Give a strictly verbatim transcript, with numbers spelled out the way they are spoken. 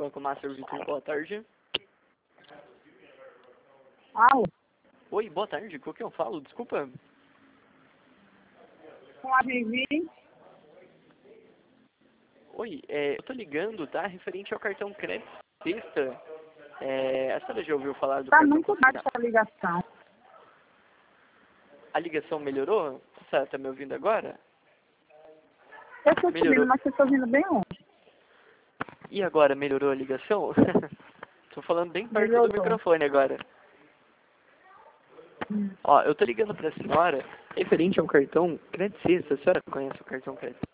Banco Master Vitor, boa tarde. Alô? Oi, boa tarde, com quem eu falo? Desculpa. Com a Vivi. Oi, é, eu tô ligando, tá? Referente ao cartão crédito sexta. É, a senhora já ouviu falar do Tá cartão muito baixa consignado? a ligação. A ligação melhorou? A senhora tá me ouvindo agora? Eu estou te Melhorou. ouvindo, mas eu estou ouvindo bem longe. E agora, melhorou a ligação? Tô falando bem perto Melhorou. do microfone agora. Hum. Ó, eu tô ligando pra senhora referente ao cartão crédito sexta. A senhora conhece o cartão crédito